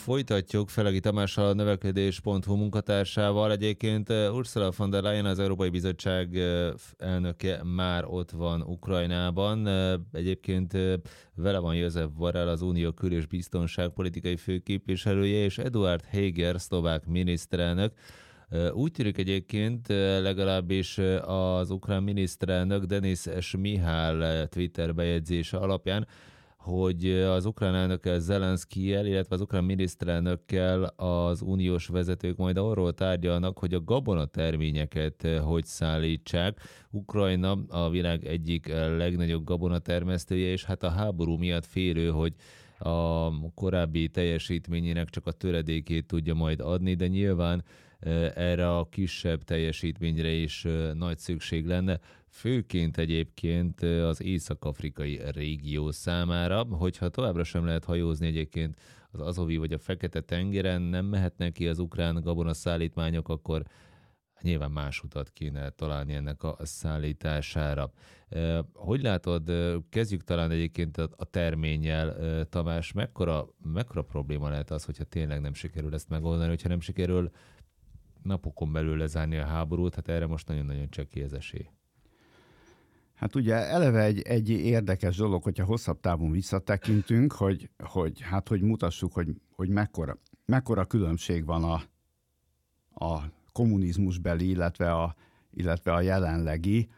Folytatjuk Felegi Tamással, a növekedés.hu munkatársával. Egyébként Ursula von der Leyen, az Európai Bizottság elnöke már ott van Ukrajnában. Egyébként vele van Josep Borrell, az Unió kül- és biztonságpolitikai főképviselője, és Eduard Heger, szlovák miniszterelnök. Úgy tűnik egyébként, legalábbis az ukrán miniszterelnök Denis Šmihal Twitter bejegyzése alapján, hogy az ukrán elnökkel, Zelenszkijjel, illetve az ukrán miniszterelnökkel az uniós vezetők majd arról tárgyalnak, hogy a gabonaterményeket hogy szállítsák. Ukrajna a világ egyik legnagyobb gabonatermesztője, és hát a háború miatt félő, hogy a korábbi teljesítményének csak a töredékét tudja majd adni, de nyilván erre a kisebb teljesítményre is nagy szükség lenne, főként egyébként az észak-afrikai régió számára, hogyha továbbra sem lehet hajózni egyébként az Azovi vagy a Fekete-tengeren, nem mehetnek ki az ukrán gabonaszállítmányok, akkor nyilván más utat kéne találni ennek a szállítására. Hogy látod, kezdjük talán egyébként a terménnyel, Tamás, mekkora probléma lehet az, hogyha tényleg nem sikerül ezt megoldani, hogyha nem sikerül napokon belül lezárni a háborút, hát erre most nagyon-nagyon csekély az esély. Hát ugye eleve egy érdekes dolog, hogyha hosszabb távon visszatekintünk, hogy mutassuk, hogy mekkora különbség van a kommunizmusbeli, illetve a jelenlegi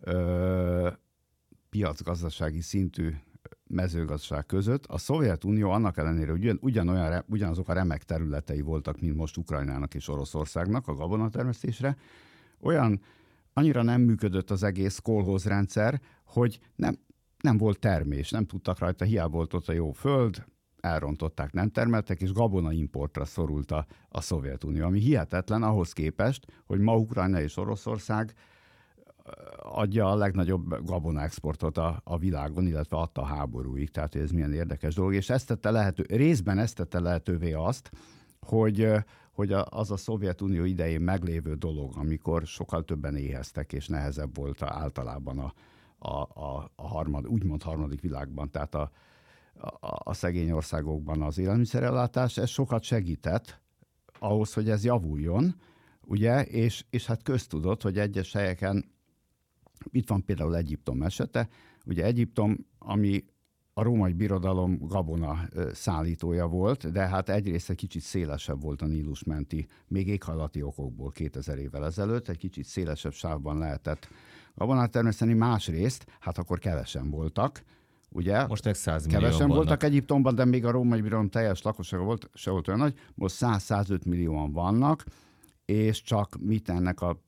piacgazdasági szintű mezőgazdaság között. A Szovjetunió annak ellenére, hogy ugyanazok a remek területei voltak, mint most Ukrajnának és Oroszországnak a gabonatermesztésre, annyira nem működött az egész kolhozrendszer, hogy nem volt termés, nem tudtak rajta, hiába volt ott a jó föld, elrontották, nem termeltek, és gabonaimportra szorult a Szovjetunió, ami hihetetlen ahhoz képest, hogy ma Ukrajna és Oroszország adja a legnagyobb gabonaexportot a világon, illetve adta a háborúig. Tehát ez milyen érdekes dolog, és részben ezt tette lehetővé azt, hogy az a Szovjetunió idején meglévő dolog, amikor sokkal többen éheztek, és nehezebb volt általában úgymond harmadik világban, tehát a szegény országokban az élelmiszerellátás, ez sokat segített ahhoz, hogy ez javuljon, ugye, és hát köztudott, hogy egyes helyeken, itt van például Egyiptom esete, ugye Egyiptom, ami a római birodalom gabona szállítója volt, de hát egyrészt egy kicsit szélesebb volt a Nílus menti, még éghajlati okokból 2000 évvel ezelőtt, egy kicsit szélesebb sávban lehetett gabonát termeszteni, másrészt, hát akkor kevesen voltak, ugye? Most meg 100 millióan kevesen vannak. voltak Egyiptomban, de még a római birodalom teljes lakossága se volt olyan nagy, most 100-105 millióan vannak, és csak ennek a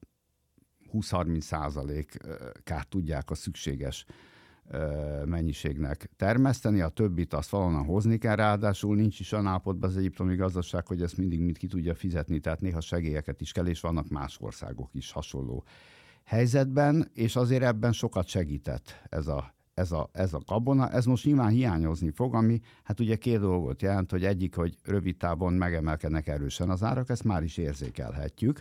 20-30%-át tudják a szükséges mennyiségnek termeszteni, a többit azt valahonnan hozni kell, ráadásul nincs is olyan állapotban az egyiptomi gazdaság, hogy ezt mindig mind ki tudja fizetni, tehát néha segélyeket is kell, és vannak más országok is hasonló helyzetben, és azért ebben sokat segített ez a gabona. Ez most nyilván hiányozni fog, ami hát ugye két dolgot jelent, hogy egyik, hogy rövid távon megemelkednek erősen az árak, ezt már is érzékelhetjük.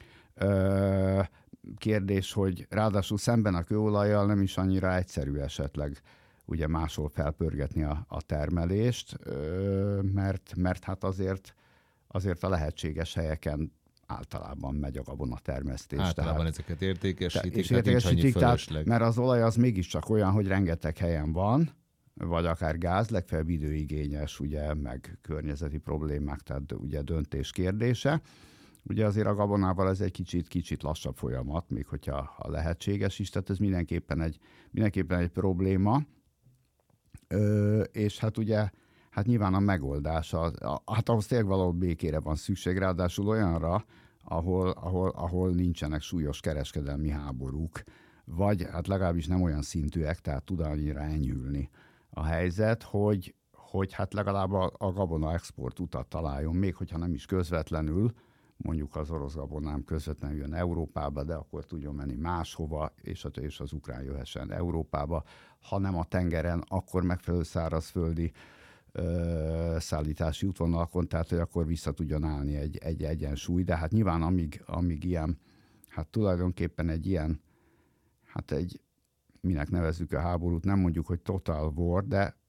Kérdés, hogy ráadásul szemben a kőolajjal nem is annyira egyszerű esetleg ugye máshol felpörgetni a termelést, mert hát azért a lehetséges helyeken általában megy a gabonatermesztés. Általában ezeket értékesítik, és tehát nincs annyi fölösleg. mert az olaj az mégiscsak olyan, hogy rengeteg helyen van, vagy akár gáz, legfeljebb időigényes, ugye, meg környezeti problémák, tehát ugye döntés kérdése. Ugye azért a gabonával ez egy kicsit lassabb folyamat, még hogyha lehetséges is, tehát ez mindenképpen egy probléma. És hát ugye, hát nyilván a megoldás, hát ahhoz tényleg valahol békére van szükség, ráadásul olyanra, ahol nincsenek súlyos kereskedelmi háborúk, vagy hát legalábbis nem olyan szintűek, tehát tud annyira enyhülni a helyzet, hogy hát legalább a gabona export utat találjon, még hogyha nem is közvetlenül, mondjuk az orosz gabonám közvetlenül jön Európába, de akkor tudjon menni máshova, és az ukrán jöhessen Európába. Ha nem a tengeren, akkor megfelelő szárazföldi szállítási útvonalakon, tehát hogy akkor vissza tudjon állni egy egyensúly, de hát nyilván amíg ilyen, hát tulajdonképpen egy ilyen, hát minek nevezzük a háborút, nem mondjuk, hogy total war,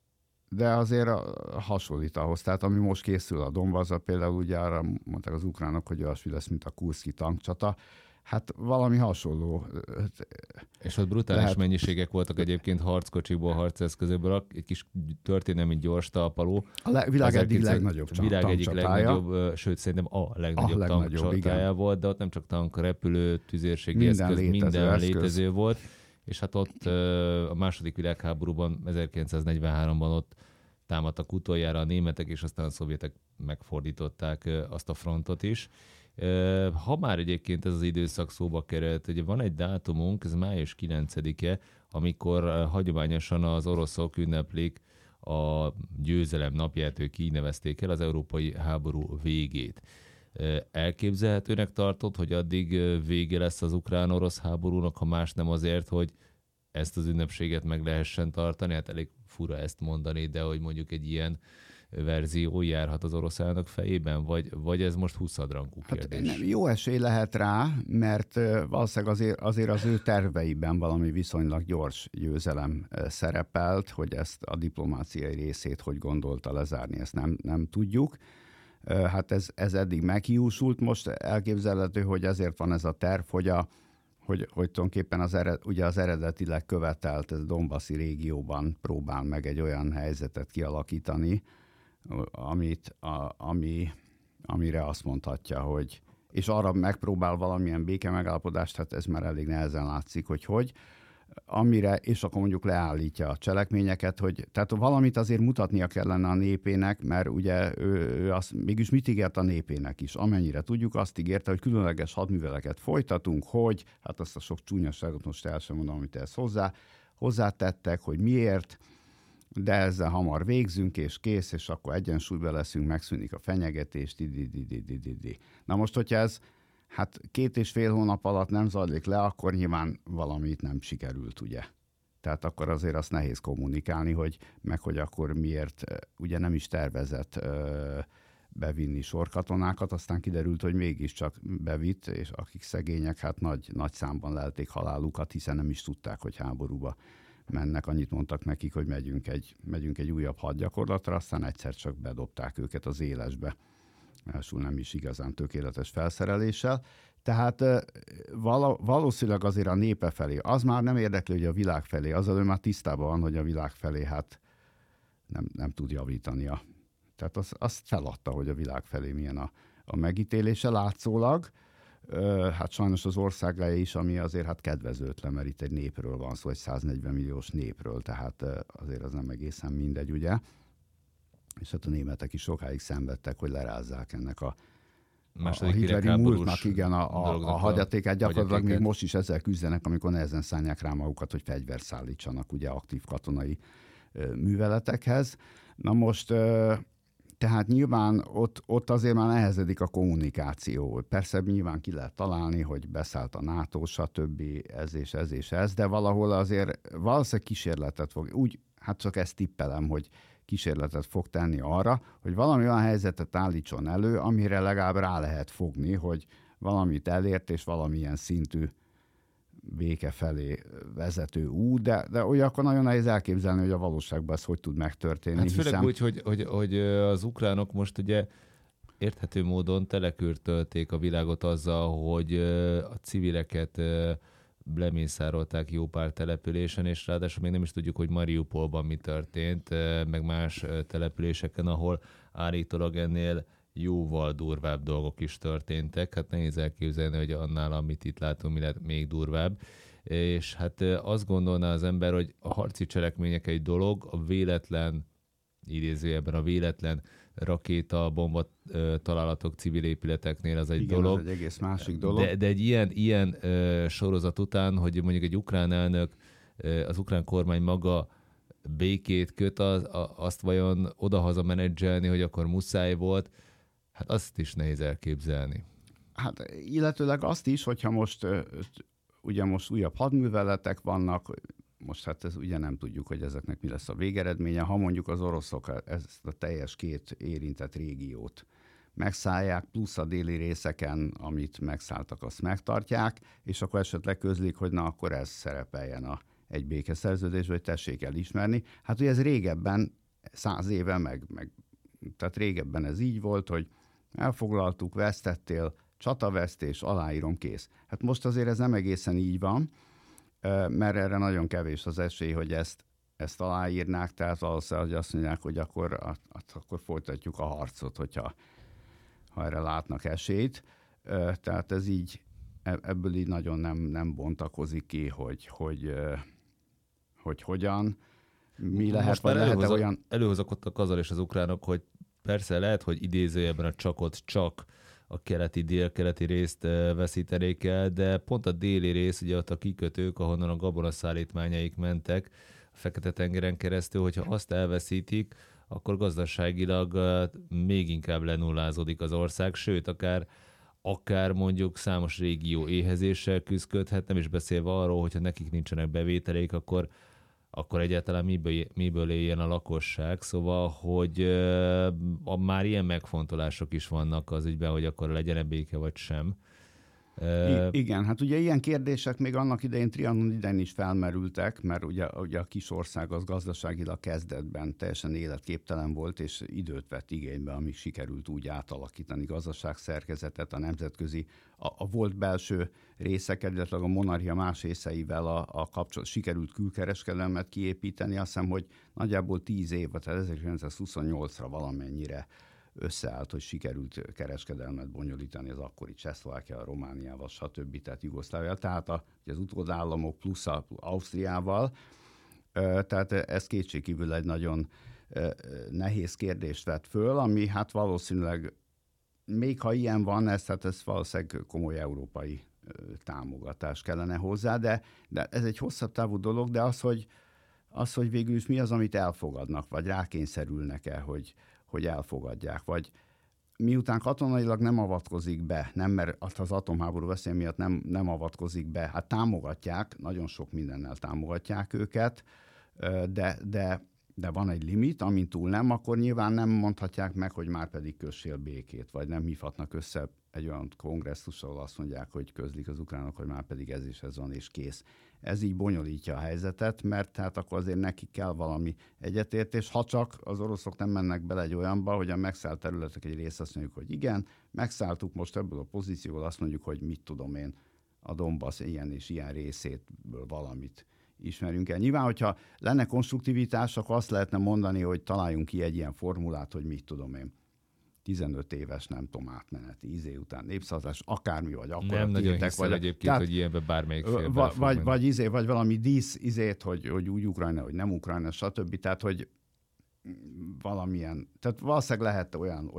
de azért hasonlít ahhoz. Tehát ami most készül a Donbass, például ugye arra mondták az ukránok, hogy olyasmi lesz, mint a kurszki tankcsata. Hát valami hasonló. És ott brutális mennyiségek voltak egyébként harckocsikból, harceszközökből, egy kis történelmi gyors talpaló. A világ egyik legnagyobb legnagyobb, sőt szerintem a legnagyobb tankcsatája volt, de ott nem csak tank, repülő, tüzérségi eszköz, minden létező volt. És hát ott a második világháborúban, 1943-ban ott támadtak utoljára a németek, és aztán a szovjetek megfordították azt a frontot is. Ha már egyébként ez az időszak szóba került, ugye van egy dátumunk, ez május 9-e, amikor hagyományosan az oroszok ünneplik a győzelem napját, ők így nevezték el, az európai háború végét. Elképzelhetőnek tartod, hogy addig vége lesz az ukrán-orosz háborúnak, ha más nem azért, hogy ezt az ünnepséget meg lehessen tartani? Hát elég fura ezt mondani, de hogy mondjuk egy ilyen verzió járhat az orosz elnök fejében, vagy ez most 20-rangú kérdés? Hát jó esély lehet rá, mert valószínűleg azért az ő terveiben valami viszonylag gyors győzelem szerepelt, hogy ezt a diplomáciai részét hogy gondolta lezárni, ezt nem tudjuk. Hát ez eddig meghiúsult, most elképzelhető, hogy ezért van ez a terv, hogy tulajdonképpen ugye az eredetileg követelt Donbassi régióban próbál meg egy olyan helyzetet kialakítani, amire azt mondhatja, hogy és arra megpróbál valamilyen béke megállapodást, hát ez már elég nehezen látszik, hogy amire, és akkor mondjuk leállítja a cselekményeket, tehát valamit azért mutatnia kellene a népének, mert ugye ő azt, mégis mit ígért a népének is? Amennyire tudjuk, azt ígérte, hogy különleges hadműveleket folytatunk, hogy, hát azt a sok csúnyaságot most el sem mondom, amit ezt hozzátettek, hogy miért, de ezzel hamar végzünk, és kész, és akkor egyensúlyban leszünk, megszűnik a fenyegetés, Na most, hogyha ez hát 2,5 hónap alatt nem zajlik le, akkor nyilván valamit nem sikerült, ugye. Tehát akkor azért azt nehéz kommunikálni, hogy akkor miért ugye nem is tervezett bevinni sorkatonákat, aztán kiderült, hogy mégiscsak bevitt, és akik szegények, hát nagy számban lelték halálukat, hiszen nem is tudták, hogy háborúba mennek. Annyit mondtak nekik, hogy megyünk egy újabb hadgyakorlatra, aztán egyszer csak bedobták őket az élesbe. Elsőre nem is igazán tökéletes felszereléssel. Tehát valószínűleg azért a népe felé, az már nem érdekli, hogy a világ felé, azzal ő már tisztában van, hogy a világ felé hát nem tud javítania. Tehát azt feladta, hogy a világ felé milyen a megítélése látszólag. Hát sajnos az országája is, ami azért hát kedvezőtlen, mert itt egy népről van szó, egy 140 milliós népről, tehát azért az nem egészen mindegy, ugye? És hát a németek is sokáig szenvedtek, hogy lerázzák ennek a hitleri múltnak, igen, a hagyatékát. Gyakorlatilag még most is ezzel küzdenek, amikor nehezen szállják rá magukat, hogy fegyvert szállítsanak ugye aktív katonai műveletekhez. Na most, tehát nyilván ott azért már nehezedik a kommunikáció. Persze nyilván ki lehet találni, hogy beszállt a NATO, stb. Ez, de valahol azért valószínűleg kísérletet fog, hát csak ezt tippelem, hogy kísérletet fog tenni arra, hogy valami olyan helyzetet állítson elő, amire legalább rá lehet fogni, hogy valamit elért, és valamilyen szintű béke felé vezető út, de akkor nagyon nehéz elképzelni, hogy a valóságban ez hogy tud megtörténni. Hát főleg úgy, hogy az ukránok most ugye érthető módon telekürtölték a világot azzal, hogy a civileket lemészárolták jó pár településen, és ráadásul még nem is tudjuk, hogy Mariupolban mi történt, meg más településeken, ahol állítólag ennél jóval durvább dolgok is történtek. Hát nehéz elképzelni, hogy annál, amit itt látunk, mi lett még durvább. És hát azt gondolná az ember, hogy a harci cselekmények egy dolog, a véletlen, idézőjelben a véletlen rakéta, bomba találatok civil épületeknél az egy igen, dolog. Ez egy egész másik dolog. De egy ilyen sorozat után, hogy mondjuk egy ukrán elnök, az ukrán kormány maga békét köt, azt vajon odahaza menedzselni, hogy akkor muszáj volt, hát azt is nehéz elképzelni. Hát illetőleg azt is, hogyha most újabb hadműveletek vannak, most hát ez ugye nem tudjuk, hogy ezeknek mi lesz a végeredménye. Ha mondjuk az oroszok ezt a teljes 2 érintett régiót megszállják, plusz a déli részeken, amit megszálltak, azt megtartják, és akkor esetleg közlik, hogy na akkor ez szerepeljen egy békeszerződésben, hogy tessék elismerni. Hát ugye ez régebben 100 éve, tehát régebben ez így volt, hogy elfoglaltuk, vesztettél, csatavesztés, aláírom, kész. Hát most azért ez nem egészen így van, mert erre nagyon kevés az esély, hogy ezt aláírnák, tehát valószínűleg azt mondják, hogy akkor folytatjuk a harcot, ha erre látnak esélyt. Tehát ez így, ebből így nagyon nem bontakozik ki, hogy hogyan, mi lehet, most vagy lehet olyan... Előhozakodtak azzal és az ukránok, hogy persze lehet, hogy idézőjelben a csakot csak a délkeleti részt veszítenék el, de pont a déli rész, ugye ott a kikötők, ahonnan a gabonaszállítmányaik mentek a Fekete-tengeren keresztül, hogyha azt elveszítik, akkor gazdaságilag még inkább lenullázódik az ország, sőt, akár mondjuk számos régió éhezéssel küzdködhet, nem is beszélve arról, hogyha nekik nincsenek bevételék, akkor egyáltalán miből éljen a lakosság. Szóval, hogy már ilyen megfontolások is vannak az ügyben, hogy akkor legyen-e béke vagy sem. Igen, hát ugye ilyen kérdések még annak idején, Trianon idején is felmerültek, mert ugye a kis ország az gazdaságilag kezdetben teljesen életképtelen volt, és időt vett igénybe, amíg sikerült úgy átalakítani gazdaságszerkezetet, a nemzetközi, a volt belső részeket, illetve a monarchia más részeivel a kapcsolat, sikerült külkereskedelmet kiépíteni. Azt hiszem, hogy nagyjából 10 év, tehát 1928-ra valamennyire összeállt, hogy sikerült kereskedelmet bonyolítani az akkori Csehszlovákia, Romániával, stb. Tehát Jugoszlávia, tehát az utódállamok plusz Ausztriával. Tehát ez kétségkívül egy nagyon nehéz kérdést vett föl, ami hát valószínűleg, még ha ilyen van, ez valószínűleg komoly európai támogatás kellene hozzá, de ez egy hosszabb távú dolog, de az, hogy végül is mi az, amit elfogadnak, vagy rákényszerülnek-e, hogy elfogadják, vagy miután katonailag nem avatkozik be, nem, mert az atomháború veszély miatt nem avatkozik be, hát támogatják, nagyon sok mindennel támogatják őket, de van egy limit, amin túl nem, akkor nyilván nem mondhatják meg, hogy már pedig kössél békét, vagy nem hívhatnak össze egy olyan kongresszus, ahol azt mondják, hogy közlik az ukránok, hogy már pedig ez is ez van, és kész. Ez így bonyolítja a helyzetet, mert hát akkor azért nekik kell valami egyetértés, ha csak az oroszok nem mennek bele egy olyanba, hogy a megszállt területek egy rész azt mondjuk, hogy igen, megszálltuk most ebből a pozícióból, azt mondjuk, hogy mit tudom én, a Donbass ilyen és ilyen részétből valamit ismerünk el. Nyilván, hogyha lenne konstruktivitás, akkor azt lehetne mondani, hogy találjunk ki egy ilyen formulát, hogy mit tudom én, 15 éves, nem tudom, átmeneti után népszavazás, akármi vagy, akkor nem nagyon hiszem egyébként, tehát, hogy ilyenben bármelyik fél vagy valami dísz, hogy úgy Ukrajna, hogy nem Ukrajna, stb. Tehát, hogy valamilyen, tehát valószínűleg lehet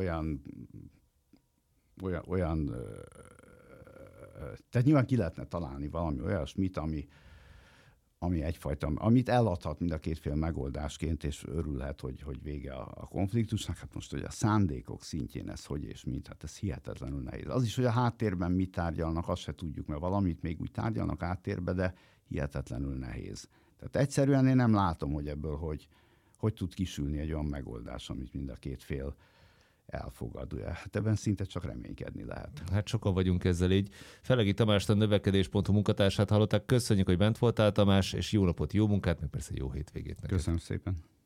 olyan tehát nyilván ki lehetne találni valami olyasmit, ami egyfajta, amit eladhat mind a két fél megoldásként, és örülhet, hogy vége a konfliktusnak. Hát most, hogy a szándékok szintjén ez hogy és mint, hát ez hihetetlenül nehéz. Az is, hogy a háttérben mit tárgyalnak, azt se tudjuk, mert valamit még úgy tárgyalnak háttérbe, de hihetetlenül nehéz. Tehát egyszerűen én nem látom, hogy ebből hogy tud kisülni egy olyan megoldás, amit mind a két fél elfogad. Hát ebben szinte csak reménykedni lehet. Hát sokan vagyunk ezzel így. Felegi Tamást, a növekedés.hu munkatársát hallották. Köszönjük, hogy bent voltál, Tamás, és jó napot, jó munkát, meg persze jó hétvégét neked. Köszönöm szépen.